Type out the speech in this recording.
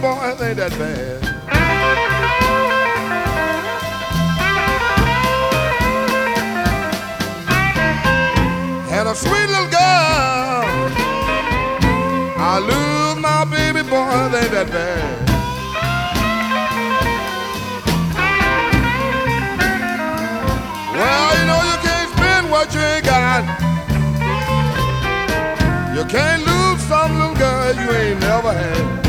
boy, it ain't that bad. Had a sweet little girl. I lose my baby boy, it ain't that bad. Well, you know you can't spend what you ain't got. You can't lose some little girl you ain't never had.